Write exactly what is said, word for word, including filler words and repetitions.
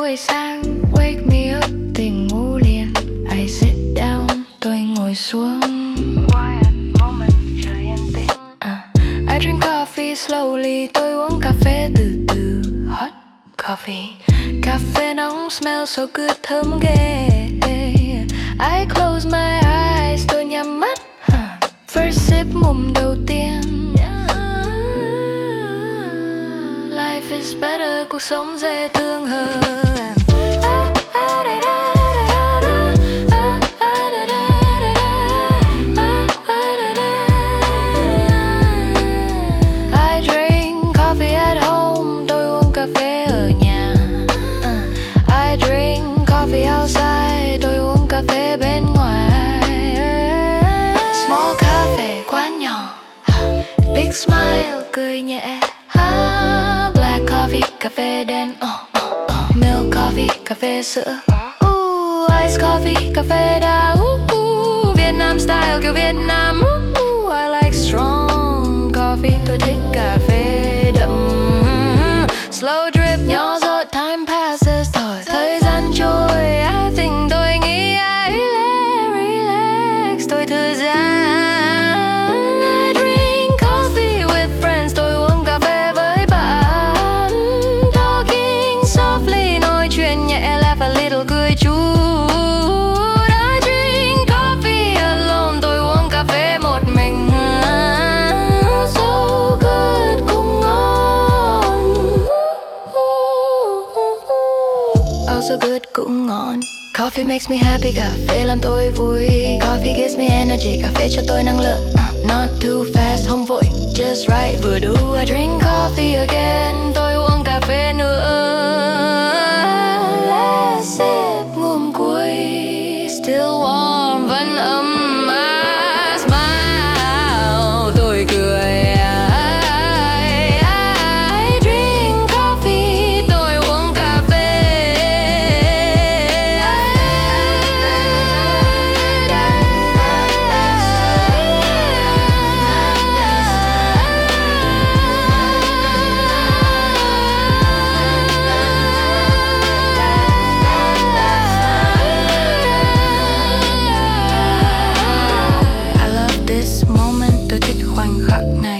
buổi sáng, wake me up, tỉnh ngủ liền. I sit down, tôi ngồi xuống. Quiet moment, trời yên tĩnh. uh, I drink coffee slowly, tôi uống cà phê từ từ. Hot coffee, cà phê nóng smell so good, thơm ghê. I close my eyes, tôi nhắm mắt. huh. First sip ngụm đầu tiên. Life is better, cuộc sống dễ thương hơn. I drink coffee at home, tôi uống cà phê ở nhà. I drink coffee outside, tôi uống cà phê bên ngoài. Small cafe, quán nhỏ. Big smile, cười nhẹ. Black coffee, cà phê đen. oh, oh, oh. Milk coffee, cà phê sữa. uh, Ice coffee, cà phê đá. uh, uh. Việt Nam style kiểu Việt Nam. uh, uh. I like strong coffee, tôi thích cà phê đậm. Slow drip, nhỏ giọt, time passes, thôi thời gian trôi. I think tôi nghĩ I relax, tôi thư giãn. I drink coffee with friends, tôi uống cà phê với bạn. Talking softly, nói chuyện nhẹ, laugh a little, cười chút. I drink coffee alone, tôi uống cà phê một mình. So good, cũng ngon. Oh, so good, cũng ngon. Coffee makes me happy, cà phê làm tôi vui. Coffee gives me energy, cà phê cho tôi năng lượng. uh, Not too fast, không vội, just right, vừa đủ. I drink coffee again, tôi uống cà phê nữa. Last sip, ngụm cuối, still warm, vẫn ấm áp. Smile, tôi cười. I, I drink coffee, tôi uống cà phê. I love this moment, tôi thích khoảnh khắc này.